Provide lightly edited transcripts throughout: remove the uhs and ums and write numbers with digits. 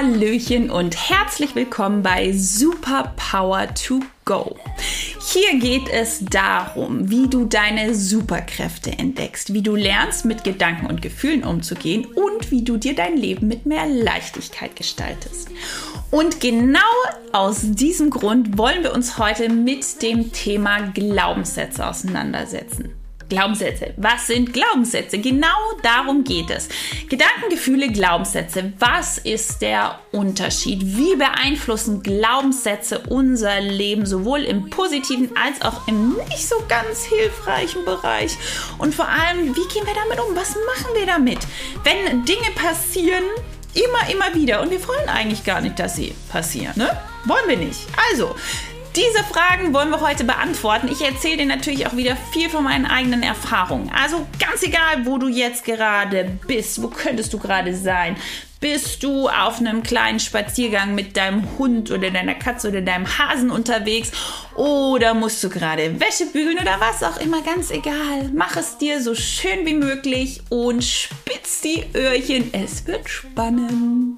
Hallöchen und herzlich willkommen bei Superpower to Go. Hier geht es darum, wie du deine Superkräfte entdeckst, wie du lernst, mit Gedanken und Gefühlen umzugehen und wie du dir dein Leben mit mehr Leichtigkeit gestaltest. Und genau aus diesem Grund wollen wir uns heute mit dem Thema Glaubenssätze auseinandersetzen. Glaubenssätze. Was sind Glaubenssätze? Genau darum geht es. Gedanken, Gefühle, Glaubenssätze. Was ist der Unterschied? Wie beeinflussen Glaubenssätze unser Leben, sowohl im positiven als auch im nicht so ganz hilfreichen Bereich? Und vor allem, wie gehen wir damit um? Was machen wir damit? Wenn Dinge passieren, immer wieder, und wir wollen eigentlich gar nicht, dass sie passieren, ne? Wollen wir nicht. Also, diese Fragen wollen wir heute beantworten. Ich erzähle dir natürlich auch wieder viel von meinen eigenen Erfahrungen. Also ganz egal, wo du jetzt gerade bist, wo könntest du gerade sein? Bist du auf einem kleinen Spaziergang mit deinem Hund oder deiner Katze oder deinem Hasen unterwegs? Oder musst du gerade Wäsche bügeln oder was auch immer? Ganz egal. Mach es dir so schön wie möglich und spitz die Öhrchen. Es wird spannend.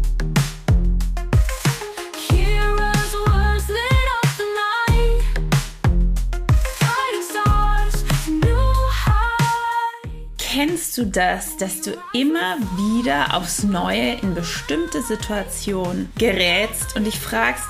Kennst du das, dass du immer wieder aufs Neue in bestimmte Situationen gerätst und dich fragst,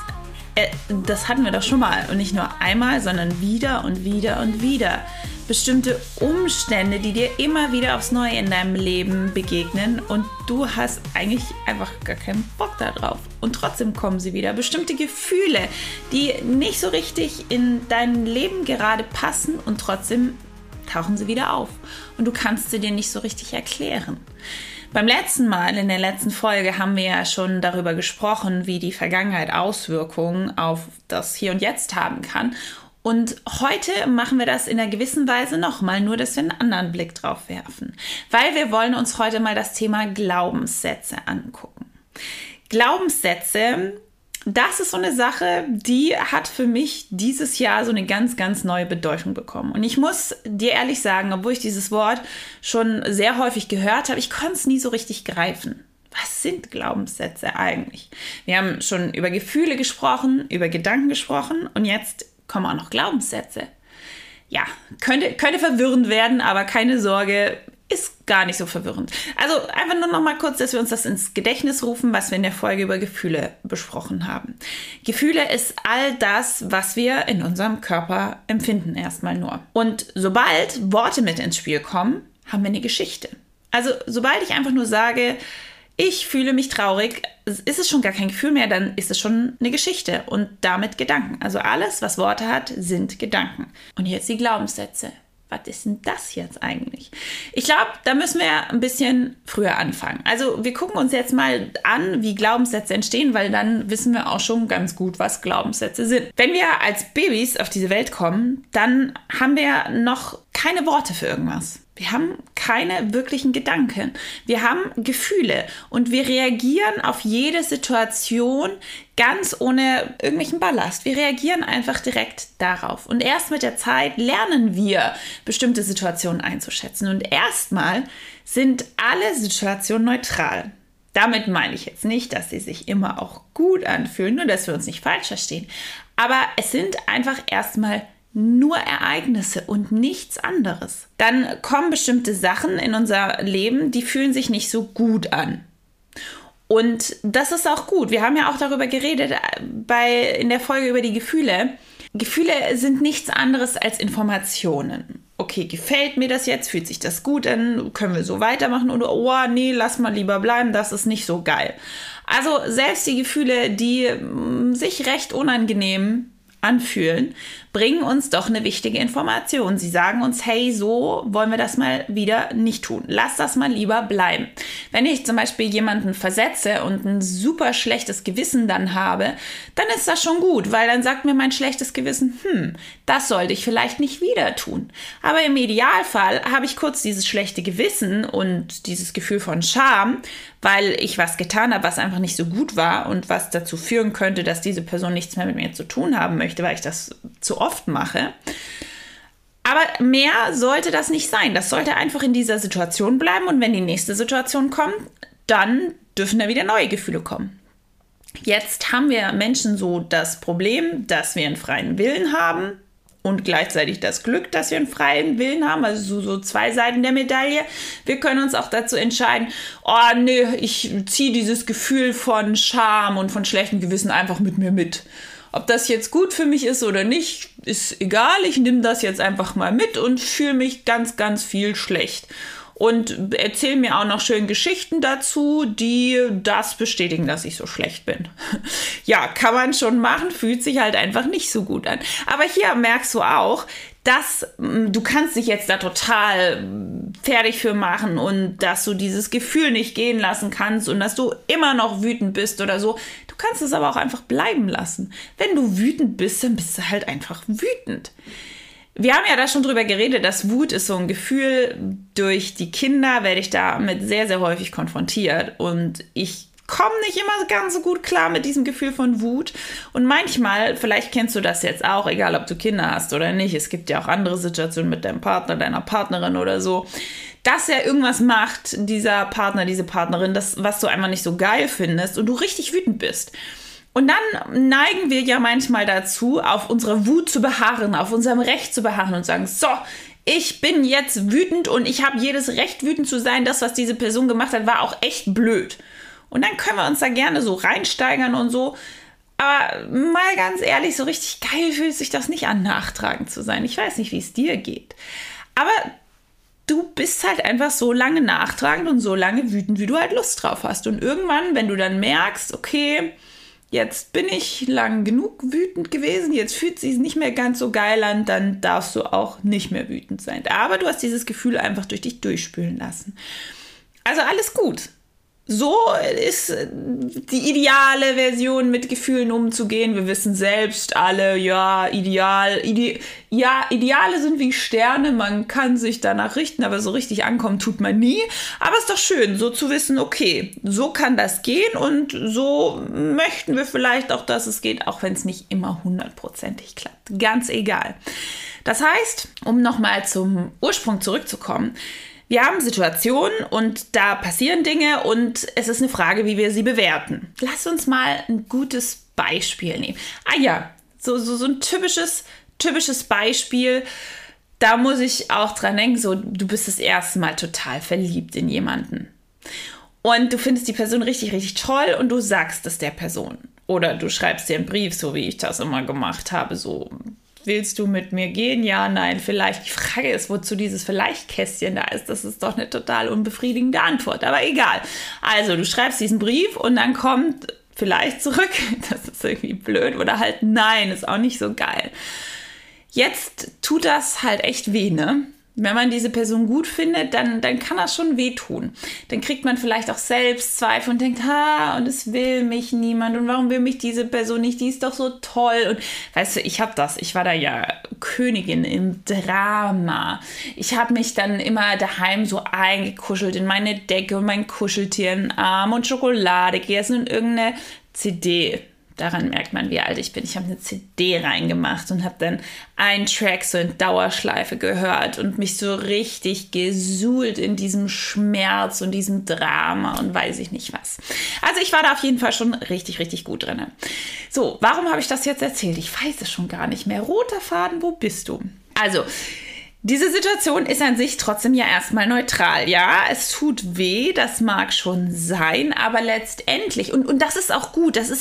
das hatten wir doch schon mal und nicht nur einmal, sondern wieder und wieder und wieder. Bestimmte Umstände, die dir immer wieder aufs Neue in deinem Leben begegnen und du hast eigentlich einfach gar keinen Bock da drauf. Und trotzdem kommen sie wieder. Bestimmte Gefühle, die nicht so richtig in dein Leben gerade passen und trotzdem tauchen sie wieder auf. Und du kannst sie dir nicht so richtig erklären. Beim letzten Mal, in der letzten Folge, haben wir ja schon darüber gesprochen, wie die Vergangenheit Auswirkungen auf das Hier und Jetzt haben kann. Und heute machen wir das in einer gewissen Weise nochmal, nur dass wir einen anderen Blick drauf werfen. Weil wir wollen uns heute mal das Thema Glaubenssätze angucken. Glaubenssätze, das ist so eine Sache, die hat für mich dieses Jahr so eine ganz, ganz neue Bedeutung bekommen. Und ich muss dir ehrlich sagen, obwohl ich dieses Wort schon sehr häufig gehört habe, ich konnte es nie so richtig greifen. Was sind Glaubenssätze eigentlich? Wir haben schon über Gefühle gesprochen, über Gedanken gesprochen und jetzt kommen auch noch Glaubenssätze. Ja, könnte verwirrend werden, aber keine Sorge, ist gar nicht so verwirrend. Also einfach nur noch mal kurz, dass wir uns das ins Gedächtnis rufen, was wir in der Folge über Gefühle besprochen haben. Gefühle ist all das, was wir in unserem Körper empfinden erstmal nur. Und sobald Worte mit ins Spiel kommen, haben wir eine Geschichte. Also sobald ich einfach nur sage, ich fühle mich traurig, ist es schon gar kein Gefühl mehr, dann ist es schon eine Geschichte und damit Gedanken. Also alles, was Worte hat, sind Gedanken. Und jetzt die Glaubenssätze. Was ist denn das jetzt eigentlich? Ich glaube, da müssen wir ein bisschen früher anfangen. Also wir gucken uns jetzt mal an, wie Glaubenssätze entstehen, weil dann wissen wir auch schon ganz gut, was Glaubenssätze sind. Wenn wir als Babys auf diese Welt kommen, dann haben wir noch keine Worte für irgendwas. Wir haben keine wirklichen Gedanken. Wir haben Gefühle und wir reagieren auf jede Situation ganz ohne irgendwelchen Ballast. Wir reagieren einfach direkt darauf. Und erst mit der Zeit lernen wir, bestimmte Situationen einzuschätzen. Und erstmal sind alle Situationen neutral. Damit meine ich jetzt nicht, dass sie sich immer auch gut anfühlen, nur dass wir uns nicht falsch verstehen. Aber es sind einfach erstmal nur Ereignisse und nichts anderes. Dann kommen bestimmte Sachen in unser Leben, die fühlen sich nicht so gut an. Und das ist auch gut. Wir haben ja auch darüber geredet in der Folge über die Gefühle. Gefühle sind nichts anderes als Informationen. Okay, gefällt mir das jetzt? Fühlt sich das gut an? Können wir so weitermachen? Oder, oh nee, lass mal lieber bleiben, das ist nicht so geil. Also selbst die Gefühle, die sich recht unangenehm anfühlen, bringen uns doch eine wichtige Information. Sie sagen uns, hey, so wollen wir das mal wieder nicht tun. Lass das mal lieber bleiben. Wenn ich zum Beispiel jemanden versetze und ein super schlechtes Gewissen dann habe, dann ist das schon gut, weil dann sagt mir mein schlechtes Gewissen, das sollte ich vielleicht nicht wieder tun. Aber im Idealfall habe ich kurz dieses schlechte Gewissen und dieses Gefühl von Scham, weil ich was getan habe, was einfach nicht so gut war und was dazu führen könnte, dass diese Person nichts mehr mit mir zu tun haben möchte, weil ich das zu oft mache. Aber mehr sollte das nicht sein. Das sollte einfach in dieser Situation bleiben und wenn die nächste Situation kommt, dann dürfen da wieder neue Gefühle kommen. Jetzt haben wir Menschen so das Problem, dass wir einen freien Willen haben und gleichzeitig das Glück, dass wir einen freien Willen haben, also so zwei Seiten der Medaille. Wir können uns auch dazu entscheiden, oh nee, ich ziehe dieses Gefühl von Scham und von schlechtem Gewissen einfach mit mir mit. Ob das jetzt gut für mich ist oder nicht, ist egal. Ich nehme das jetzt einfach mal mit und fühle mich ganz, ganz viel schlecht. Und erzähle mir auch noch schön Geschichten dazu, die das bestätigen, dass ich so schlecht bin. Ja, kann man schon machen, fühlt sich halt einfach nicht so gut an. Aber hier merkst du auch, dass du kannst dich jetzt da total fertig für machen und dass du dieses Gefühl nicht gehen lassen kannst und dass du immer noch wütend bist oder so. Du kannst es aber auch einfach bleiben lassen. Wenn du wütend bist, dann bist du halt einfach wütend. Wir haben ja da schon drüber geredet, dass Wut ist so ein Gefühl. Durch die Kinder werde ich damit sehr, sehr häufig konfrontiert. Und ich komme nicht immer ganz so gut klar mit diesem Gefühl von Wut. Und manchmal, vielleicht kennst du das jetzt auch, egal ob du Kinder hast oder nicht. Es gibt ja auch andere Situationen mit deinem Partner, deiner Partnerin oder so. Dass er irgendwas macht, dieser Partner, diese Partnerin, das, was du einfach nicht so geil findest und du richtig wütend bist. Und dann neigen wir ja manchmal dazu, auf unserer Wut zu beharren, auf unserem Recht zu beharren und sagen, so, ich bin jetzt wütend und ich habe jedes Recht, wütend zu sein. Das, was diese Person gemacht hat, war auch echt blöd. Und dann können wir uns da gerne so reinsteigern und so. Aber mal ganz ehrlich, so richtig geil fühlt sich das nicht an, nachtragend zu sein. Ich weiß nicht, wie es dir geht. Aber du bist halt einfach so lange nachtragend und so lange wütend, wie du halt Lust drauf hast. Und irgendwann, wenn du dann merkst, okay, jetzt bin ich lang genug wütend gewesen, jetzt fühlt es sich nicht mehr ganz so geil an, dann darfst du auch nicht mehr wütend sein. Aber du hast dieses Gefühl einfach durch dich durchspülen lassen. Also alles gut. So ist die ideale Version, mit Gefühlen umzugehen. Wir wissen selbst alle, ja, Ideale sind wie Sterne, man kann sich danach richten, aber so richtig ankommen tut man nie. Aber es ist doch schön, so zu wissen, okay, so kann das gehen und so möchten wir vielleicht auch, dass es geht, auch wenn es nicht immer 100%ig klappt. Ganz egal. Das heißt, um nochmal zum Ursprung zurückzukommen, wir haben Situationen und da passieren Dinge und es ist eine Frage, wie wir sie bewerten. Lass uns mal ein gutes Beispiel nehmen. Ah ja, so ein typisches Beispiel. Da muss ich auch dran denken, so du bist das erste Mal total verliebt in jemanden. Und du findest die Person richtig, richtig toll und du sagst es der Person. Oder du schreibst dir einen Brief, so wie ich das immer gemacht habe, so: Willst du mit mir gehen? Ja, nein, vielleicht. Die Frage ist, wozu dieses Vielleicht-Kästchen da ist. Das ist doch eine total unbefriedigende Antwort. Aber egal. Also, du schreibst diesen Brief und dann kommt vielleicht zurück. Das ist irgendwie blöd. Oder halt nein, ist auch nicht so geil. Jetzt tut das halt echt weh, ne? Wenn man diese Person gut findet, dann kann das schon wehtun. Dann kriegt man vielleicht auch Selbstzweifel und denkt, und es will mich niemand und warum will mich diese Person nicht, die ist doch so toll. Und weißt du, ich war da ja Königin im Drama. Ich habe mich dann immer daheim so eingekuschelt in meine Decke und mein Kuscheltier in den Arm und Schokolade gegessen und irgendeine CD. Daran merkt man, wie alt ich bin. Ich habe eine CD reingemacht und habe dann einen Track so in Dauerschleife gehört und mich so richtig gesuhlt in diesem Schmerz und diesem Drama und weiß ich nicht was. Also ich war da auf jeden Fall schon richtig, richtig gut drin. So, warum habe ich das jetzt erzählt? Ich weiß es schon gar nicht mehr. Roter Faden, wo bist du? Also, diese Situation ist an sich trotzdem ja erstmal neutral. Ja, es tut weh, das mag schon sein, aber letztendlich, und das ist auch gut, das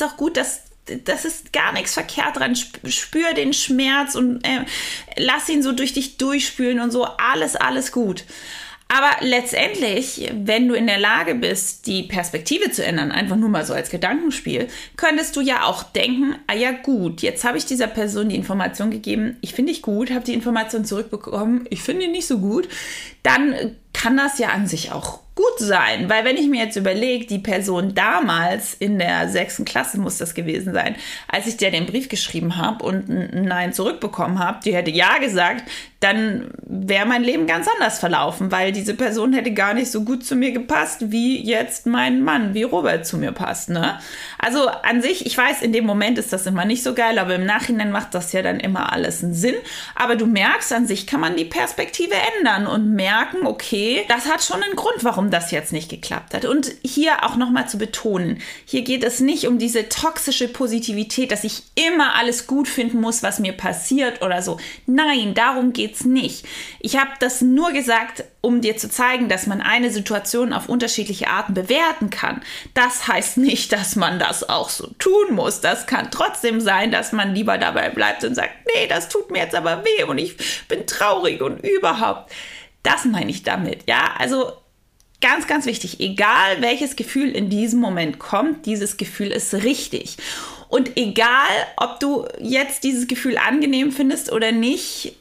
ist gar nichts verkehrt dran. Spür den Schmerz und lass ihn so durch dich durchspülen und so, alles gut. Aber letztendlich, wenn du in der Lage bist, die Perspektive zu ändern, einfach nur mal so als Gedankenspiel, könntest du ja auch denken, ja gut, jetzt habe ich dieser Person die Information gegeben, ich finde dich gut, habe die Information zurückbekommen, ich finde ihn nicht so gut, dann kann das ja an sich auch gut sein. Weil wenn ich mir jetzt überlege, die Person damals in der 6. Klasse muss das gewesen sein, als ich dir den Brief geschrieben habe und ein Nein zurückbekommen habe, die hätte ja gesagt, dann wäre mein Leben ganz anders verlaufen, weil diese Person hätte gar nicht so gut zu mir gepasst, wie jetzt mein Mann, wie Robert zu mir passt, ne? Also an sich, ich weiß, in dem Moment ist das immer nicht so geil, aber im Nachhinein macht das ja dann immer alles einen Sinn. Aber du merkst, an sich kann man die Perspektive ändern und merken, okay, das hat schon einen Grund, warum das jetzt nicht geklappt hat. Und hier auch nochmal zu betonen, hier geht es nicht um diese toxische Positivität, dass ich immer alles gut finden muss, was mir passiert oder so. Nein, darum geht's nicht. Ich habe das nur gesagt, um dir zu zeigen, dass man eine Situation auf unterschiedliche Arten bewerten kann. Das heißt nicht, dass man das auch so tun muss. Das kann trotzdem sein, dass man lieber dabei bleibt und sagt, nee, das tut mir jetzt aber weh und ich bin traurig und überhaupt. Das meine ich damit, ja. Also ganz, ganz wichtig, egal welches Gefühl in diesem Moment kommt, dieses Gefühl ist richtig. Und egal, ob du jetzt dieses Gefühl angenehm findest oder nicht,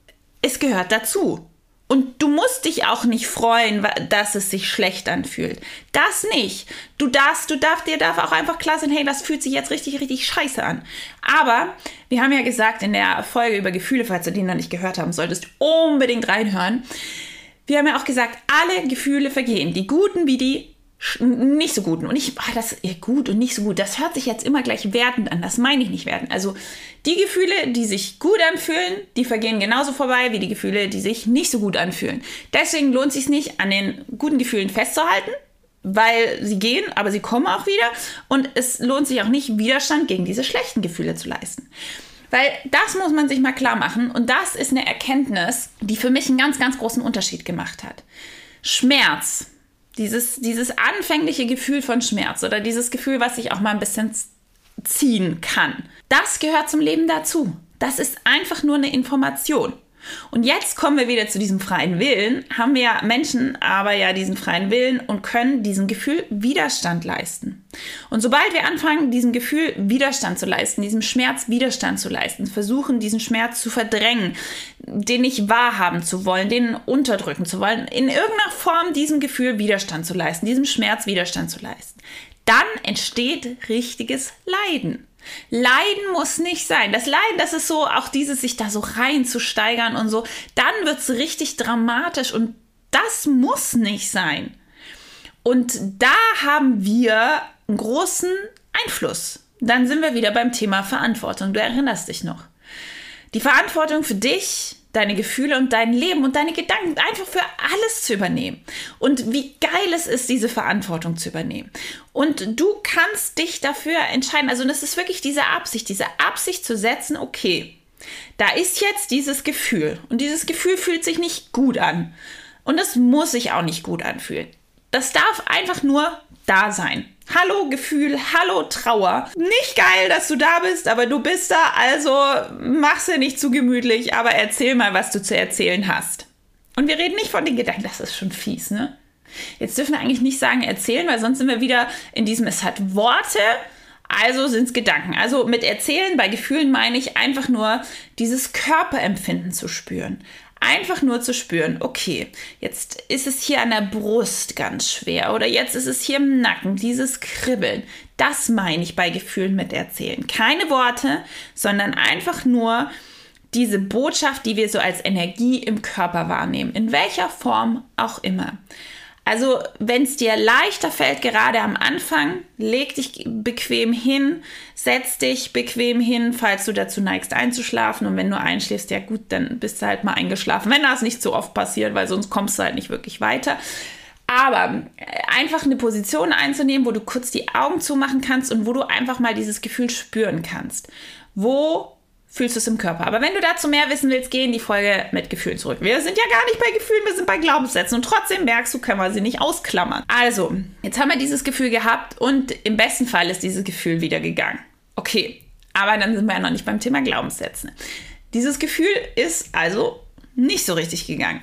es gehört dazu. Und du musst dich auch nicht freuen, dass es sich schlecht anfühlt. Das nicht. Dir darf auch einfach klar sein, hey, das fühlt sich jetzt richtig, richtig scheiße an. Aber wir haben ja gesagt in der Folge über Gefühle, falls du die noch nicht gehört haben solltest, unbedingt reinhören. Wir haben ja auch gesagt, alle Gefühle vergehen. Die guten wie die nicht so guten. Und gut und nicht so gut, das hört sich jetzt immer gleich wertend an. Das meine ich nicht wertend. Also die Gefühle, die sich gut anfühlen, die vergehen genauso vorbei wie die Gefühle, die sich nicht so gut anfühlen. Deswegen lohnt es sich nicht, an den guten Gefühlen festzuhalten, weil sie gehen, aber sie kommen auch wieder. Und es lohnt sich auch nicht, Widerstand gegen diese schlechten Gefühle zu leisten. Weil das muss man sich mal klar machen. Und das ist eine Erkenntnis, die für mich einen ganz, ganz großen Unterschied gemacht hat. Schmerz. Dieses anfängliche Gefühl von Schmerz oder dieses Gefühl, was sich auch mal ein bisschen ziehen kann, das gehört zum Leben dazu. Das ist einfach nur eine Information. Und jetzt kommen wir wieder zu diesem freien Willen. Haben wir Menschen aber ja diesen freien Willen und können diesem Gefühl Widerstand leisten. Und sobald wir anfangen, diesem Gefühl Widerstand zu leisten, diesem Schmerz Widerstand zu leisten, versuchen, diesen Schmerz zu verdrängen, den nicht wahrhaben zu wollen, den unterdrücken zu wollen, in irgendeiner Form diesem Gefühl Widerstand zu leisten, diesem Schmerz Widerstand zu leisten, dann entsteht richtiges Leiden. Leiden muss nicht sein. Das Leiden, das ist so auch dieses, sich da so reinzusteigern und so. Dann wird es richtig dramatisch und das muss nicht sein. Und da haben wir einen großen Einfluss. Dann sind wir wieder beim Thema Verantwortung. Du erinnerst dich noch. Die Verantwortung für dich, deine Gefühle und dein Leben und deine Gedanken einfach für alles zu übernehmen. Und wie geil es ist, diese Verantwortung zu übernehmen. Und du kannst dich dafür entscheiden. Also das ist wirklich diese Absicht zu setzen, okay, da ist jetzt dieses Gefühl. Und dieses Gefühl fühlt sich nicht gut an. Und es muss sich auch nicht gut anfühlen. Das darf einfach nur da sein. Hallo Gefühl, hallo Trauer. Nicht geil, dass du da bist, aber du bist da, also mach's dir nicht zu gemütlich, aber erzähl mal, was du zu erzählen hast. Und wir reden nicht von den Gedanken, das ist schon fies, ne? Jetzt dürfen wir eigentlich nicht sagen erzählen, weil sonst sind wir wieder in diesem, es hat Worte, also sind es Gedanken. Also mit erzählen bei Gefühlen meine ich einfach nur dieses Körperempfinden zu spüren. Einfach nur zu spüren, okay, jetzt ist es hier an der Brust ganz schwer oder jetzt ist es hier im Nacken, dieses Kribbeln. Das meine ich bei Gefühlen mit erzählen. Keine Worte, sondern einfach nur diese Botschaft, die wir so als Energie im Körper wahrnehmen, in welcher Form auch immer. Also wenn es dir leichter fällt, gerade am Anfang, leg dich bequem hin, setz dich bequem hin, falls du dazu neigst einzuschlafen. Und wenn du einschläfst, ja gut, dann bist du halt mal eingeschlafen. Wenn das nicht so oft passiert, weil sonst kommst du halt nicht wirklich weiter. Aber einfach eine Position einzunehmen, wo du kurz die Augen zumachen kannst und wo du einfach mal dieses Gefühl spüren kannst. Wo fühlst du es im Körper? Aber wenn du dazu mehr wissen willst, geh in die Folge mit Gefühlen zurück. Wir sind ja gar nicht bei Gefühlen, wir sind bei Glaubenssätzen. Und trotzdem merkst du, können wir sie nicht ausklammern. Also, jetzt haben wir dieses Gefühl gehabt und im besten Fall ist dieses Gefühl wieder gegangen. Okay, aber dann sind wir ja noch nicht beim Thema Glaubenssätze. Dieses Gefühl ist also nicht so richtig gegangen.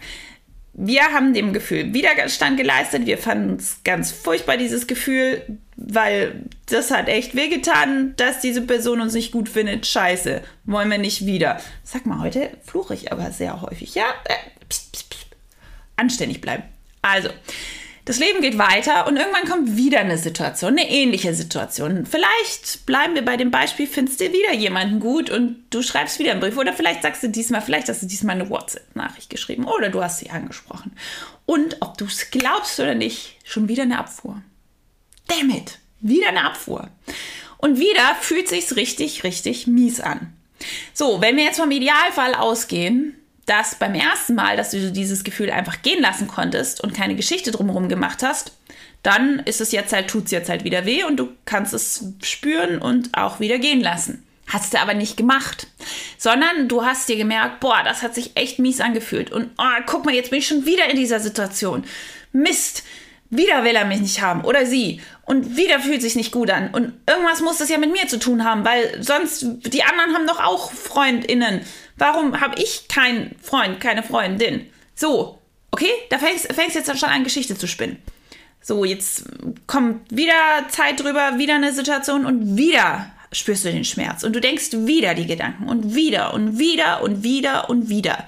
Wir haben dem Gefühl Widerstand geleistet. Wir fanden es ganz furchtbar, dieses Gefühl, weil das hat echt wehgetan, dass diese Person uns nicht gut findet. Scheiße, wollen wir nicht wieder. Sag mal, heute fluche ich aber sehr häufig. Ja, anständig bleiben. Also, Das Leben geht weiter und irgendwann kommt wieder eine Situation, eine ähnliche Situation. Vielleicht bleiben wir bei dem Beispiel, findest du wieder jemanden gut und du schreibst wieder einen Brief. Oder vielleicht hast du diesmal eine WhatsApp-Nachricht geschrieben oder du hast sie angesprochen. Und ob du es glaubst oder nicht, schon wieder eine Abfuhr. Damn it, wieder eine Abfuhr. Und wieder fühlt sich's richtig, richtig mies an. So, wenn wir jetzt vom Idealfall ausgehen, dass beim ersten Mal, dass du dieses Gefühl einfach gehen lassen konntest und keine Geschichte drumherum gemacht hast, dann ist es jetzt halt, tut's jetzt halt wieder weh und du kannst es spüren und auch wieder gehen lassen. Hast du aber nicht gemacht, sondern du hast dir gemerkt, boah, das hat sich echt mies angefühlt und oh, guck mal, jetzt bin ich schon wieder in dieser Situation. Mist, wieder will er mich nicht haben oder sie und wieder fühlt es sich nicht gut an und irgendwas muss das ja mit mir zu tun haben, weil sonst, die anderen haben doch auch FreundInnen. Warum habe ich keinen Freund, keine Freundin? So, okay, da fängst jetzt dann schon an, Geschichte zu spinnen. So, jetzt kommt wieder Zeit drüber, wieder eine Situation und wieder spürst du den Schmerz. Und du denkst wieder die Gedanken und wieder und wieder und wieder und wieder.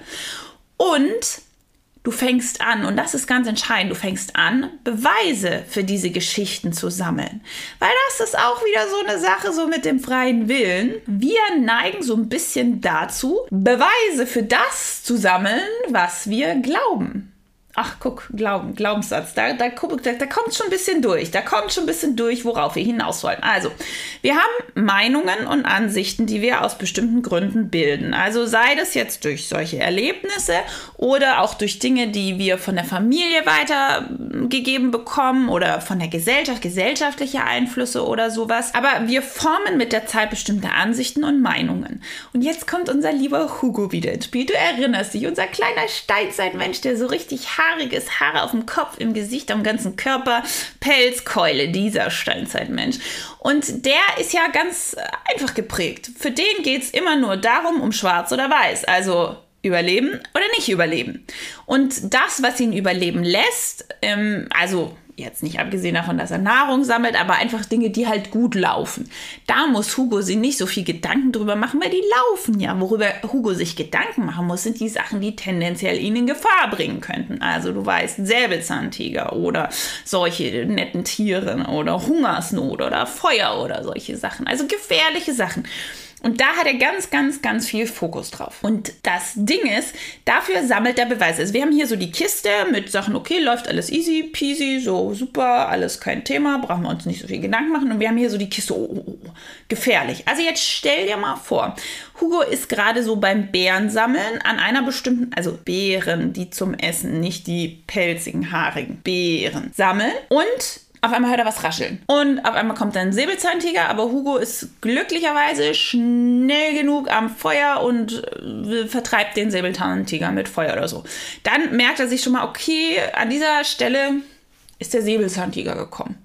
Und du fängst an, und das ist ganz entscheidend, du fängst an, Beweise für diese Geschichten zu sammeln. Weil das ist auch wieder so eine Sache, so mit dem freien Willen. Wir neigen so ein bisschen dazu, Beweise für das zu sammeln, was wir glauben. Ach, guck, Glaubenssatz, da kommt schon ein bisschen durch. Da kommt schon ein bisschen durch, worauf wir hinaus wollen. Also, wir haben Meinungen und Ansichten, die wir aus bestimmten Gründen bilden. Also sei das jetzt durch solche Erlebnisse oder auch durch Dinge, die wir von der Familie weitergegeben bekommen oder von der Gesellschaft, gesellschaftliche Einflüsse oder sowas. Aber wir formen mit der Zeit bestimmte Ansichten und Meinungen. Und jetzt kommt unser lieber Hugo wieder ins Spiel. Du erinnerst dich, unser kleiner Steinzeitmensch, der so richtig haariges Haare auf dem Kopf, im Gesicht, am ganzen Körper, Pelzkeule, dieser Steinzeitmensch. Und der ist ja ganz einfach geprägt. Für den geht es immer nur darum, um schwarz oder weiß. Also überleben oder nicht überleben. Und das, was ihn überleben lässt, also jetzt nicht abgesehen davon, dass er Nahrung sammelt, aber einfach Dinge, die halt gut laufen. Da muss Hugo sich nicht so viel Gedanken drüber machen, weil die laufen ja. Worüber Hugo sich Gedanken machen muss, sind die Sachen, die tendenziell ihn in Gefahr bringen könnten. Also du weißt, Säbelzahntiger oder solche netten Tiere oder Hungersnot oder Feuer oder solche Sachen. Also gefährliche Sachen. Und da hat er ganz, ganz, ganz viel Fokus drauf. Und das Ding ist, dafür sammelt er Beweise. Also wir haben hier so die Kiste mit Sachen, okay, läuft alles easy peasy, so super, alles kein Thema, brauchen wir uns nicht so viel Gedanken machen. Und wir haben hier so die Kiste, oh, gefährlich. Also jetzt stell dir mal vor, Hugo ist gerade so beim Beerensammeln an einer bestimmten, also Beeren, die zum Essen, nicht die pelzigen, haarigen Beeren sammeln. Und auf einmal hört er was rascheln. Und auf einmal kommt dann ein Säbelzahntiger, aber Hugo ist glücklicherweise schnell genug am Feuer und vertreibt den Säbelzahntiger mit Feuer oder so. Dann merkt er sich schon mal, okay, an dieser Stelle ist der Säbelzahntiger gekommen.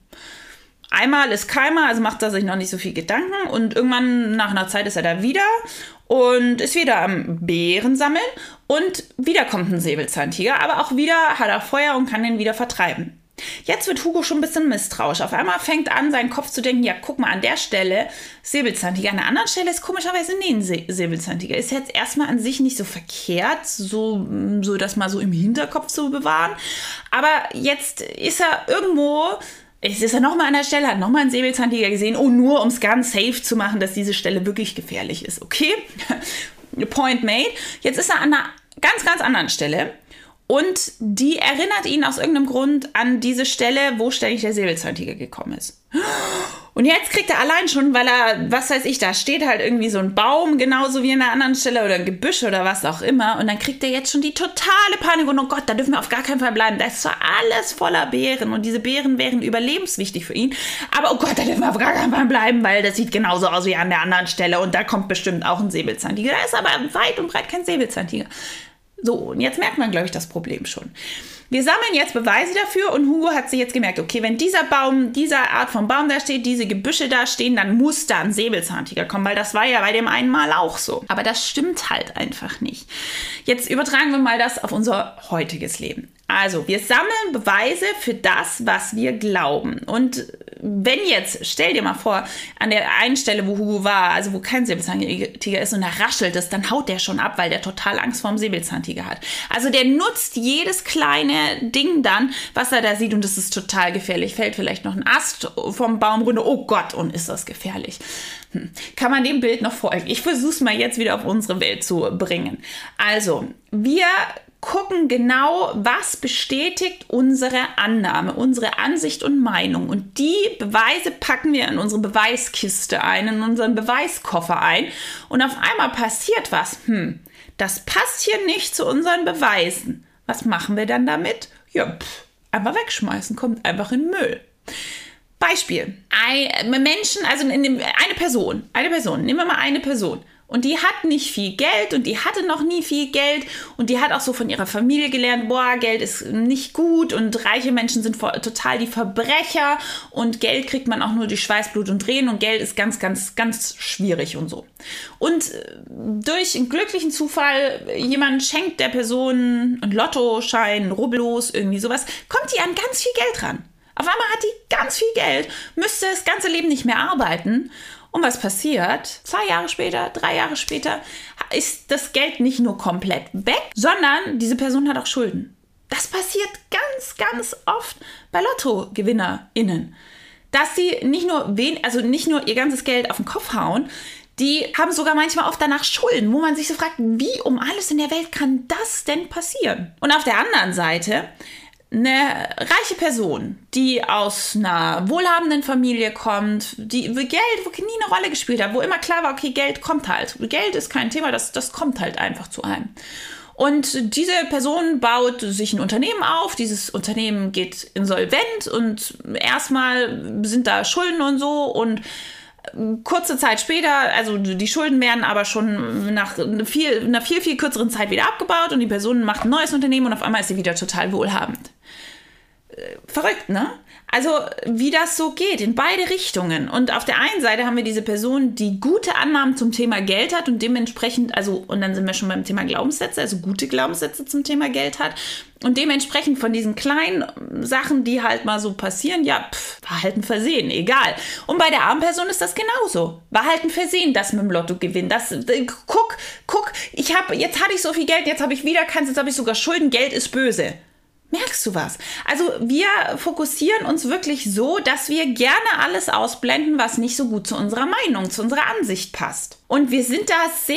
Einmal ist Keimer, also macht er sich noch nicht so viel Gedanken und irgendwann nach einer Zeit ist er da wieder und ist wieder am Beeren sammeln und wieder kommt ein Säbelzahntiger, aber auch wieder hat er Feuer und kann den wieder vertreiben. Jetzt wird Hugo schon ein bisschen misstrauisch. Auf einmal fängt an, sein Kopf zu denken, ja, guck mal, an der Stelle Säbelzahntiger. An der anderen Stelle ist komischerweise ein Säbelzahntiger. Ist jetzt erstmal an sich nicht so verkehrt, so das mal so im Hinterkopf zu bewahren. Aber jetzt ist er irgendwo, ist er nochmal an der Stelle, hat nochmal einen Säbelzahntiger gesehen. Oh, nur um es ganz safe zu machen, dass diese Stelle wirklich gefährlich ist. Okay, point made. Jetzt ist er an einer ganz, ganz anderen Stelle. Und die erinnert ihn aus irgendeinem Grund an diese Stelle, wo ständig der Säbelzahntiger gekommen ist. Und jetzt kriegt er allein schon, weil er, was weiß ich, da steht halt irgendwie so ein Baum, genauso wie an einer anderen Stelle oder ein Gebüsch oder was auch immer. Und dann kriegt er jetzt schon die totale Panik und oh Gott, da dürfen wir auf gar keinen Fall bleiben. Da ist zwar alles voller Beeren und diese Beeren wären überlebenswichtig für ihn. Aber oh Gott, da dürfen wir auf gar keinen Fall bleiben, weil das sieht genauso aus wie an der anderen Stelle. Und da kommt bestimmt auch ein Säbelzahntiger. Da ist aber weit und breit kein Säbelzahntiger. So, und jetzt merkt man, glaube ich, das Problem schon. Wir sammeln jetzt Beweise dafür und Hugo hat sich jetzt gemerkt, okay, wenn dieser Baum, diese Art von Baum da steht, diese Gebüsche da stehen, dann muss da ein Säbelzahntiger kommen, weil das war ja bei dem einen Mal auch so. Aber das stimmt halt einfach nicht. Jetzt übertragen wir mal das auf unser heutiges Leben. Also, wir sammeln Beweise für das, was wir glauben. Und wenn jetzt, stell dir mal vor, an der einen Stelle, wo Hugo war, also wo kein Säbelzahntiger ist und da raschelt es, dann haut der schon ab, weil der total Angst vor dem Säbelzahntiger hat. Also der nutzt jedes kleine Ding dann, was er da sieht, und das ist total gefährlich. Fällt vielleicht noch ein Ast vom Baum runter, oh Gott, und ist das gefährlich. Kann man dem Bild noch folgen? Ich versuche es mal jetzt wieder auf unsere Welt zu bringen. Also, wir gucken genau, was bestätigt unsere Annahme, unsere Ansicht und Meinung. Und die Beweise packen wir in unsere Beweiskiste ein, in unseren Beweiskoffer ein. Und auf einmal passiert was. Das passt hier nicht zu unseren Beweisen. Was machen wir dann damit? Ja, einfach wegschmeißen, kommt einfach in den Müll. Beispiel. Menschen, also eine Person, nehmen wir mal eine Person. Und die hat nicht viel Geld und die hatte noch nie viel Geld und die hat auch so von ihrer Familie gelernt, boah, Geld ist nicht gut und reiche Menschen sind total die Verbrecher und Geld kriegt man auch nur durch Schweiß, Blut und Tränen und Geld ist ganz, ganz, ganz schwierig und so. Und durch einen glücklichen Zufall, jemand schenkt der Person einen Lottoschein, einen Rubbellos, irgendwie sowas, kommt die an ganz viel Geld ran. Auf einmal hat die ganz viel Geld, müsste das ganze Leben nicht mehr arbeiten. Und was passiert? 2 Jahre später, 3 Jahre später ist das Geld nicht nur komplett weg, sondern diese Person hat auch Schulden. Das passiert ganz, ganz oft bei LottogewinnerInnen. Dass sie nicht nur ihr ganzes Geld auf den Kopf hauen, die haben sogar manchmal oft danach Schulden, wo man sich so fragt, wie um alles in der Welt kann das denn passieren? Und auf der anderen Seite eine reiche Person, die aus einer wohlhabenden Familie kommt, die Geld, wo nie eine Rolle gespielt hat, wo immer klar war, okay, Geld kommt halt. Geld ist kein Thema, das kommt halt einfach zu einem. Und diese Person baut sich ein Unternehmen auf, dieses Unternehmen geht insolvent und erstmal sind da Schulden und so und kurze Zeit später, also die Schulden werden aber schon nach einer viel, viel kürzeren Zeit wieder abgebaut und die Person macht ein neues Unternehmen und auf einmal ist sie wieder total wohlhabend. Verrückt, ne? Also wie das so geht, in beide Richtungen. Und auf der einen Seite haben wir diese Person, die gute Annahmen zum Thema Geld hat und dementsprechend, und dann sind wir schon beim Thema Glaubenssätze, also gute Glaubenssätze zum Thema Geld hat. Und dementsprechend von diesen kleinen Sachen, die halt mal so passieren, war halt ein Versehen, egal. Und bei der armen Person ist das genauso. War halt ein Versehen, das mit dem Lottogewinn. Guck, jetzt hatte ich so viel Geld, jetzt habe ich wieder keins, jetzt habe ich sogar Schulden, Geld ist böse. Merkst du was? Also wir fokussieren uns wirklich so, dass wir gerne alles ausblenden, was nicht so gut zu unserer Meinung, zu unserer Ansicht passt. Und wir sind da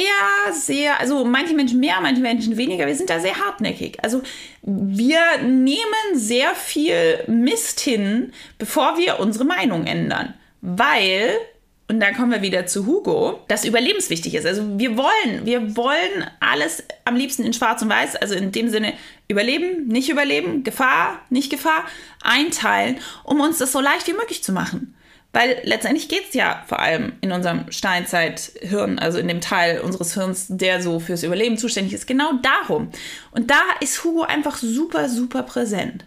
sehr, also manche Menschen mehr, manche Menschen weniger, wir sind da sehr hartnäckig. Also wir nehmen sehr viel Mist hin, bevor wir unsere Meinung ändern. Weil, und dann kommen wir wieder zu Hugo, das überlebenswichtig ist. Also wir wollen alles am liebsten in Schwarz und Weiß, also in dem Sinne Überleben, nicht Überleben, Gefahr, nicht Gefahr, einteilen, um uns das so leicht wie möglich zu machen. Weil letztendlich geht es ja vor allem in unserem Steinzeithirn, also in dem Teil unseres Hirns, der so fürs Überleben zuständig ist, genau darum. Und da ist Hugo einfach super, super präsent.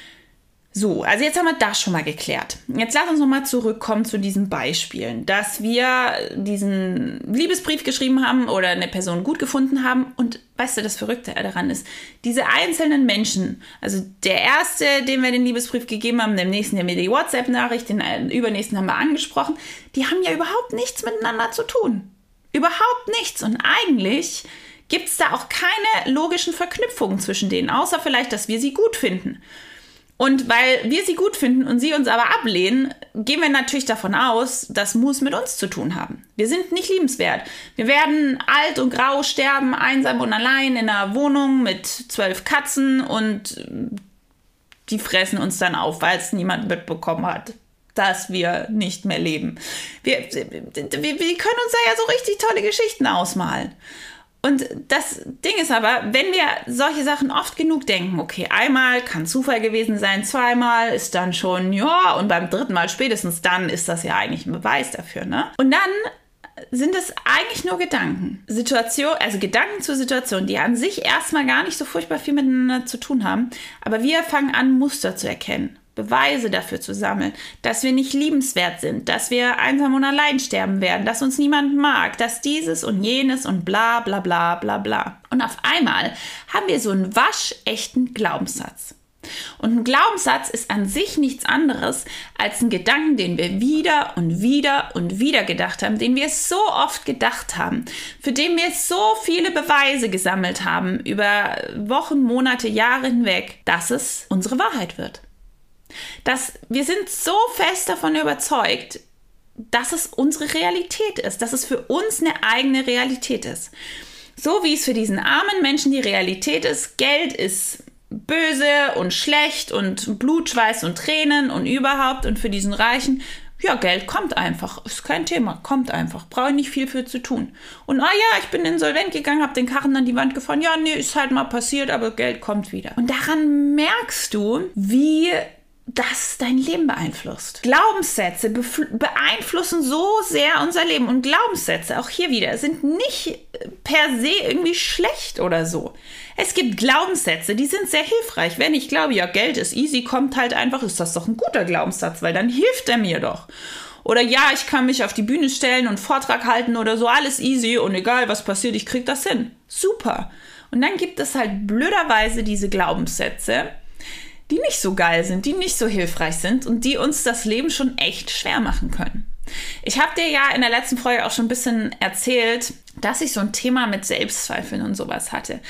So, also jetzt haben wir das schon mal geklärt. Jetzt lass uns nochmal zurückkommen zu diesen Beispielen, dass wir diesen Liebesbrief geschrieben haben oder eine Person gut gefunden haben. Und weißt du, das Verrückte daran ist, diese einzelnen Menschen, also der erste, dem wir den Liebesbrief gegeben haben, dem nächsten, der mir die WhatsApp-Nachricht, den übernächsten haben wir angesprochen, die haben ja überhaupt nichts miteinander zu tun. Überhaupt nichts. Und eigentlich gibt es da auch keine logischen Verknüpfungen zwischen denen, außer vielleicht, dass wir sie gut finden. Und weil wir sie gut finden und sie uns aber ablehnen, gehen wir natürlich davon aus, das muss mit uns zu tun haben. Wir sind nicht liebenswert. Wir werden alt und grau sterben, einsam und allein in einer Wohnung mit 12 Katzen und die fressen uns dann auf, weil es niemand mitbekommen hat, dass wir nicht mehr leben. Wir können uns da ja so richtig tolle Geschichten ausmalen. Und das Ding ist aber, wenn wir solche Sachen oft genug denken, okay, einmal kann Zufall gewesen sein, zweimal ist dann schon, ja, und beim 3. Mal spätestens dann ist das ja eigentlich ein Beweis dafür, ne? Und dann sind es eigentlich nur Gedanken. Gedanken zur Situation, die an sich erstmal gar nicht so furchtbar viel miteinander zu tun haben, aber wir fangen an, Muster zu erkennen. Beweise dafür zu sammeln, dass wir nicht liebenswert sind, dass wir einsam und allein sterben werden, dass uns niemand mag, dass dieses und jenes und bla bla bla bla bla. Und auf einmal haben wir so einen waschechten Glaubenssatz. Und ein Glaubenssatz ist an sich nichts anderes als ein Gedanken, den wir wieder und wieder und wieder gedacht haben, den wir so oft gedacht haben, für den wir so viele Beweise gesammelt haben über Wochen, Monate, Jahre hinweg, dass es unsere Wahrheit wird. Wir sind so fest davon überzeugt, dass es unsere Realität ist, dass es für uns eine eigene Realität ist. So wie es für diesen armen Menschen die Realität ist, Geld ist böse und schlecht und Blut, Schweiß und Tränen und überhaupt, und für diesen Reichen, ja, Geld kommt einfach, ist kein Thema, kommt einfach, brauche ich nicht viel für zu tun. Und ich bin insolvent gegangen, habe den Karren an die Wand gefahren, ja, nee, ist halt mal passiert, aber Geld kommt wieder. Und daran merkst du, wie das dein Leben beeinflusst. Glaubenssätze beeinflussen so sehr unser Leben. Und Glaubenssätze, auch hier wieder, sind nicht per se irgendwie schlecht oder so. Es gibt Glaubenssätze, die sind sehr hilfreich. Wenn ich glaube, ja, Geld ist easy, kommt halt einfach, ist das doch ein guter Glaubenssatz, weil dann hilft er mir doch. Oder ja, ich kann mich auf die Bühne stellen und Vortrag halten oder so, alles easy und egal, was passiert, ich krieg das hin. Super. Und dann gibt es halt blöderweise diese Glaubenssätze, die nicht so geil sind, die nicht so hilfreich sind und die uns das Leben schon echt schwer machen können. Ich habe dir ja in der letzten Folge auch schon ein bisschen erzählt, dass ich so ein Thema mit Selbstzweifeln und sowas hatte.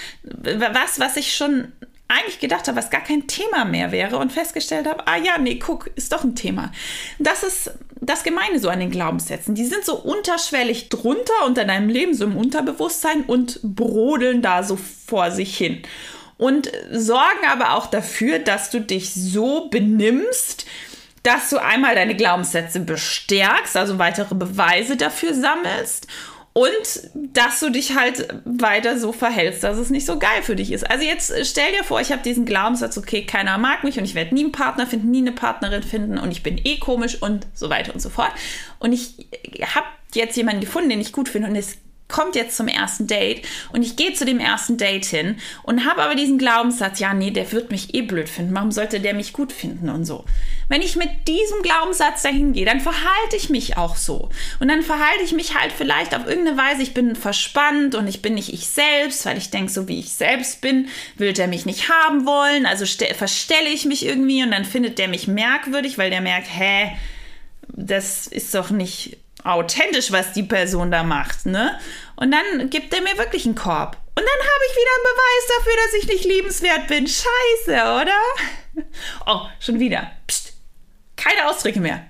Was ich schon eigentlich gedacht habe, was gar kein Thema mehr wäre und festgestellt habe, guck, ist doch ein Thema. Das ist das Gemeine so an den Glaubenssätzen. Die sind so unterschwellig drunter unter deinem Leben, so im Unterbewusstsein und brodeln da so vor sich hin. Und sorgen aber auch dafür, dass du dich so benimmst, dass du einmal deine Glaubenssätze bestärkst, also weitere Beweise dafür sammelst und dass du dich halt weiter so verhältst, dass es nicht so geil für dich ist. Also jetzt stell dir vor, ich habe diesen Glaubenssatz, okay, keiner mag mich und ich werde nie einen Partner finden, nie eine Partnerin finden und ich bin komisch und so weiter und so fort. Und ich habe jetzt jemanden gefunden, den ich gut finde und es kommt jetzt zum ersten Date und ich gehe zu dem ersten Date hin und habe aber diesen Glaubenssatz, ja, nee, der wird mich blöd finden, warum sollte der mich gut finden und so. Wenn ich mit diesem Glaubenssatz dahin gehe, dann verhalte ich mich auch so. Und dann verhalte ich mich halt vielleicht auf irgendeine Weise, ich bin verspannt und ich bin nicht ich selbst, weil ich denke, so wie ich selbst bin, will der mich nicht haben wollen, also verstelle ich mich irgendwie und dann findet der mich merkwürdig, weil der merkt, das ist doch nicht authentisch, was die Person da macht, ne? Und dann gibt er mir wirklich einen Korb. Und dann habe ich wieder einen Beweis dafür, dass ich nicht liebenswert bin. Scheiße, oder? Oh, schon wieder. Psst. Keine Ausdrücke mehr.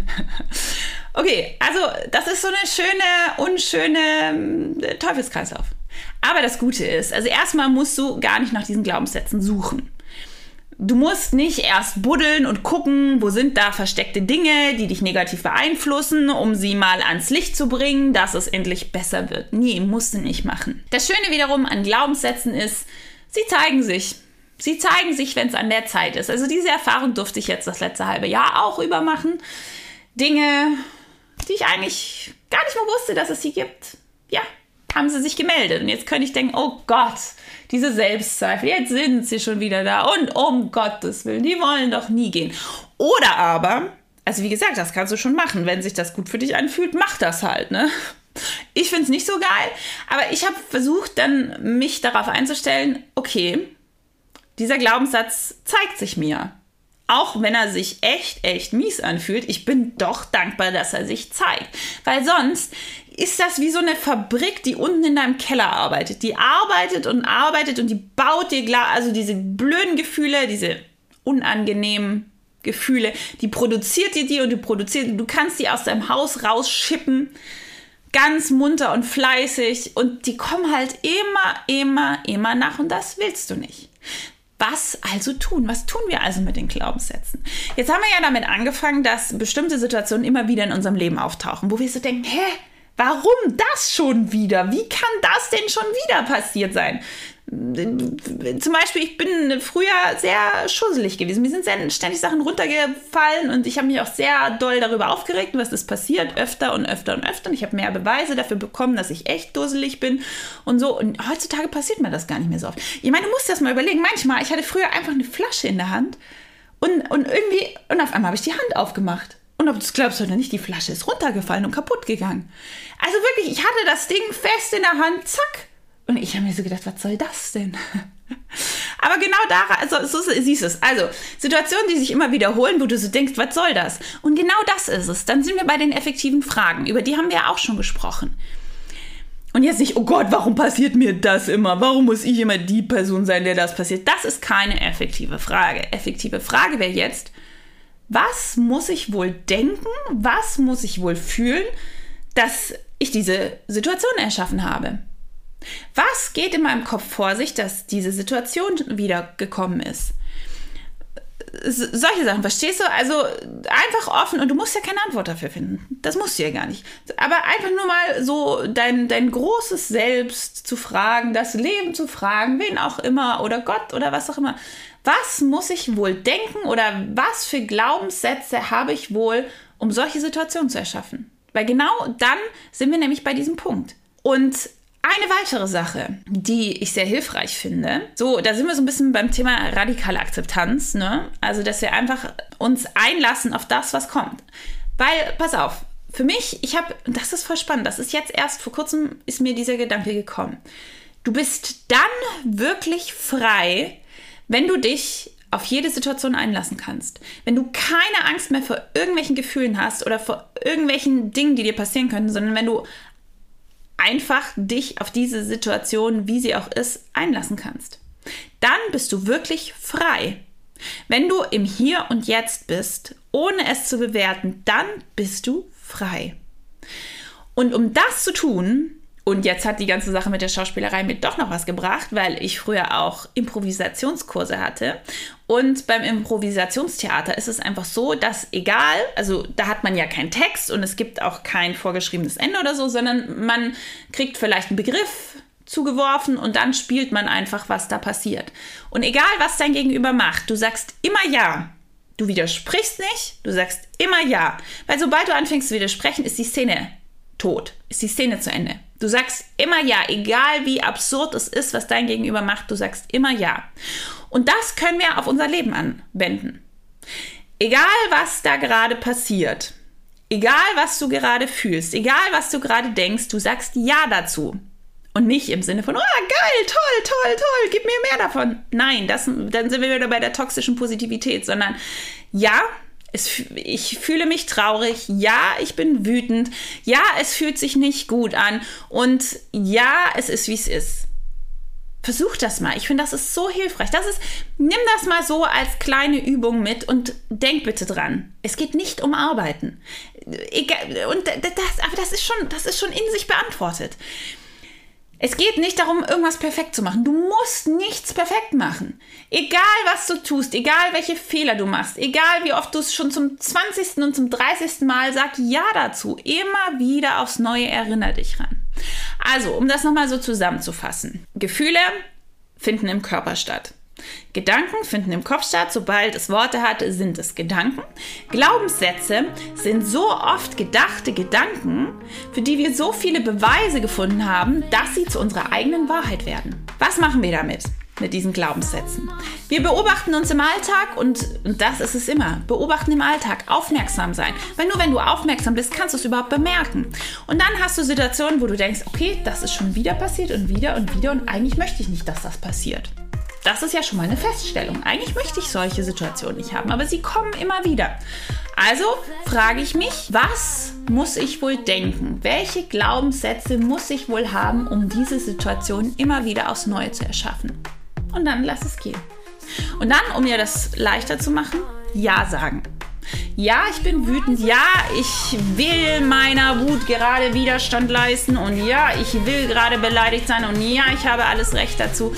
Okay, also das ist so eine unschöne Teufelskreislauf. Aber das Gute ist, also erstmal musst du gar nicht nach diesen Glaubenssätzen suchen. Du musst nicht erst buddeln und gucken, wo sind da versteckte Dinge, die dich negativ beeinflussen, um sie mal ans Licht zu bringen, dass es endlich besser wird. Nee, musst du nicht machen. Das Schöne wiederum an Glaubenssätzen ist, sie zeigen sich. Sie zeigen sich, wenn es an der Zeit ist. Also diese Erfahrung durfte ich jetzt das letzte halbe Jahr auch über machen. Dinge, die ich eigentlich gar nicht mehr wusste, dass es sie gibt. Ja, haben sie sich gemeldet. Und jetzt könnte ich denken, oh Gott, diese Selbstzweifel, jetzt sind sie schon wieder da und um Gottes Willen, die wollen doch nie gehen. Oder aber, also wie gesagt, das kannst du schon machen, wenn sich das gut für dich anfühlt, mach das halt, ne? Ich finde es nicht so geil, aber ich habe versucht, dann mich darauf einzustellen, okay, dieser Glaubenssatz zeigt sich mir. Auch wenn er sich echt mies anfühlt, ich bin doch dankbar, dass er sich zeigt. Weil sonst ist das wie so eine Fabrik, die unten in deinem Keller arbeitet. Die arbeitet und die baut dir also diese blöden Gefühle, diese unangenehmen Gefühle, die produziert dir und du kannst die aus deinem Haus rausschippen, ganz munter und fleißig und die kommen halt immer nach und das willst du nicht. Was also tun? Was tun wir also mit den Glaubenssätzen? Jetzt haben wir ja damit angefangen, dass bestimmte Situationen immer wieder in unserem Leben auftauchen, wo wir so denken, warum das schon wieder? Wie kann das denn schon wieder passiert sein? Zum Beispiel, ich bin früher sehr schusselig gewesen. Mir sind ständig Sachen runtergefallen und ich habe mich auch sehr doll darüber aufgeregt, was das passiert, öfter und ich habe mehr Beweise dafür bekommen, dass ich echt dusselig bin und so. Und heutzutage passiert mir das gar nicht mehr so oft. Ich meine, du musst das mal überlegen. Manchmal, ich hatte früher einfach eine Flasche in der Hand und auf einmal habe ich die Hand aufgemacht. Und ob du es glaubst oder nicht, die Flasche ist runtergefallen und kaputt gegangen. Also wirklich, ich hatte das Ding fest in der Hand, zack. Und ich habe mir so gedacht, was soll das denn? Aber genau daran, also so siehst du es. Also Situationen, die sich immer wiederholen, wo du so denkst, was soll das? Und genau das ist es. Dann sind wir bei den effektiven Fragen. Über die haben wir ja auch schon gesprochen. Und jetzt nicht, oh Gott, warum passiert mir das immer? Warum muss ich immer die Person sein, der das passiert? Das ist keine effektive Frage. Effektive Frage wäre jetzt, was muss ich wohl denken? Was muss ich wohl fühlen, dass ich diese Situation erschaffen habe? Was geht in meinem Kopf vor sich, dass diese Situation wieder gekommen ist? Solche Sachen, verstehst du? Also einfach offen und du musst ja keine Antwort dafür finden. Das musst du ja gar nicht. Aber einfach nur mal so dein großes Selbst zu fragen, das Leben zu fragen, wen auch immer oder Gott oder was auch immer. Was muss ich wohl denken oder was für Glaubenssätze habe ich wohl, um solche Situationen zu erschaffen? Weil genau dann sind wir nämlich bei diesem Punkt. Und eine weitere Sache, die ich sehr hilfreich finde, so, da sind wir so ein bisschen beim Thema radikale Akzeptanz, ne? Also, dass wir einfach uns einlassen auf das, was kommt. Weil, pass auf, für mich, das ist voll spannend, das ist jetzt erst vor kurzem, ist mir dieser Gedanke gekommen. Du bist dann wirklich frei, wenn du dich auf jede Situation einlassen kannst. Wenn du keine Angst mehr vor irgendwelchen Gefühlen hast oder vor irgendwelchen Dingen, die dir passieren können, sondern wenn du einfach dich auf diese Situation, wie sie auch ist, einlassen kannst. Dann bist du wirklich frei. Wenn du im Hier und Jetzt bist, ohne es zu bewerten, dann bist du frei. Und um das zu tun, und jetzt hat die ganze Sache mit der Schauspielerei mir doch noch was gebracht, weil ich früher auch Improvisationskurse hatte. Und beim Improvisationstheater ist es einfach so, dass egal, also da hat man ja keinen Text und es gibt auch kein vorgeschriebenes Ende oder so, sondern man kriegt vielleicht einen Begriff zugeworfen und dann spielt man einfach, was da passiert. Und egal, was dein Gegenüber macht, du sagst immer ja. Du widersprichst nicht, du sagst immer ja. Weil sobald du anfängst zu widersprechen, ist die Szene tot, ist die Szene zu Ende. Du sagst immer ja, egal wie absurd es ist, was dein Gegenüber macht, du sagst immer ja. Und das können wir auf unser Leben anwenden. Egal, was da gerade passiert, egal, was du gerade fühlst, egal, was du gerade denkst, du sagst ja dazu. Und nicht im Sinne von, oh, geil, toll, gib mir mehr davon. Nein, dann sind wir wieder bei der toxischen Positivität, sondern ja, ich fühle mich traurig, ja, ich bin wütend, ja, es fühlt sich nicht gut an und ja, es ist, wie es ist. Versuch das mal. Ich finde, das ist so hilfreich. Nimm das mal so als kleine Übung mit und denk bitte dran. Es geht nicht um Arbeiten. Aber das ist schon in sich beantwortet. Es geht nicht darum, irgendwas perfekt zu machen. Du musst nichts perfekt machen. Egal, was du tust, egal, welche Fehler du machst, egal, wie oft du es schon zum 20. und zum 30. Mal sag ja dazu. Immer wieder aufs Neue erinnere dich ran. Also, um das nochmal so zusammenzufassen. Gefühle finden im Körper statt. Gedanken finden im Kopf statt. Sobald es Worte hat, sind es Gedanken. Glaubenssätze sind so oft gedachte Gedanken, für die wir so viele Beweise gefunden haben, dass sie zu unserer eigenen Wahrheit werden. Was machen wir damit? Mit diesen Glaubenssätzen. Wir beobachten uns im Alltag und das ist es immer. Beobachten im Alltag, aufmerksam sein. Weil nur wenn du aufmerksam bist, kannst du es überhaupt bemerken. Und dann hast du Situationen, wo du denkst, okay, das ist schon wieder passiert und wieder und eigentlich möchte ich nicht, dass das passiert. Das ist ja schon mal eine Feststellung. Eigentlich möchte ich solche Situationen nicht haben, aber sie kommen immer wieder. Also frage ich mich, was muss ich wohl denken? Welche Glaubenssätze muss ich wohl haben, um diese Situation immer wieder aufs Neue zu erschaffen? Und dann lass es gehen. Und dann, um mir das leichter zu machen, ja sagen. Ja, ich bin wütend. Ja, ich will meiner Wut gerade Widerstand leisten. Und ja, ich will gerade beleidigt sein. Und ja, ich habe alles Recht dazu.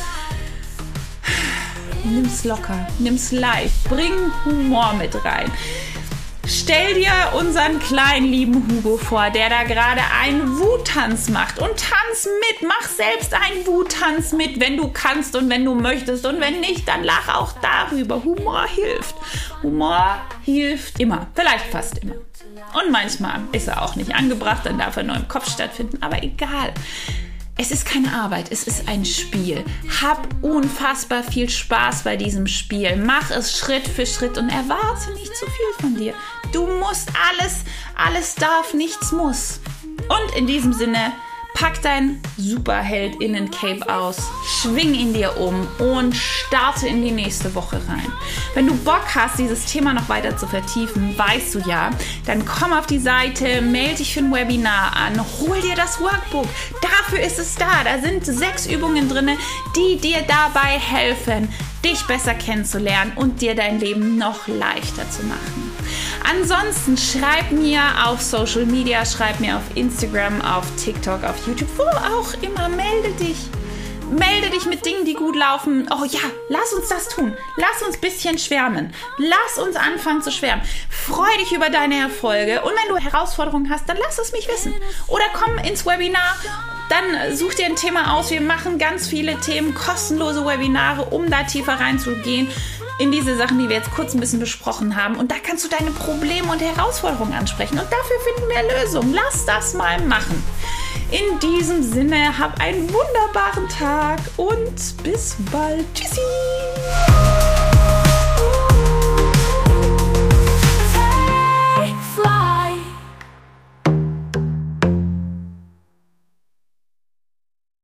Nimm's locker, nimm's leicht, bring Humor mit rein. Stell dir unseren kleinen lieben Hugo vor, der da gerade einen Wuttanz macht und tanz mit, mach selbst einen Wuttanz mit, wenn du kannst und wenn du möchtest und wenn nicht, dann lach auch darüber. Humor hilft. Humor hilft immer, vielleicht fast immer. Und manchmal ist er auch nicht angebracht, dann darf er nur im Kopf stattfinden, aber egal. Es ist keine Arbeit, es ist ein Spiel. Hab unfassbar viel Spaß bei diesem Spiel. Mach es Schritt für Schritt und erwarte nicht zu viel von dir. Du musst alles darf, nichts muss. Und in diesem Sinne, Pack dein SuperheldInnen-Cape aus, schwing ihn dir um und starte in die nächste Woche rein. Wenn du Bock hast, dieses Thema noch weiter zu vertiefen, weißt du ja, dann komm auf die Seite, melde dich für ein Webinar an, hol dir das Workbook. Dafür ist es da. Da sind 6 Übungen drin, die dir dabei helfen, dich besser kennenzulernen und dir dein Leben noch leichter zu machen. Ansonsten schreib mir auf Social Media, schreib mir auf Instagram, auf TikTok, auf YouTube, wo auch immer, melde dich. Melde dich mit Dingen, die gut laufen. Oh ja, lass uns das tun. Lass uns ein bisschen schwärmen. Lass uns anfangen zu schwärmen. Freu dich über deine Erfolge. Und wenn du Herausforderungen hast, dann lass es mich wissen. Oder komm ins Webinar. Dann such dir ein Thema aus. Wir machen ganz viele Themen, kostenlose Webinare, um da tiefer reinzugehen in diese Sachen, die wir jetzt kurz ein bisschen besprochen haben. Und da kannst du deine Probleme und Herausforderungen ansprechen. Und dafür finden wir Lösungen. Lass das mal machen. In diesem Sinne, hab einen wunderbaren Tag und bis bald. Tschüssi!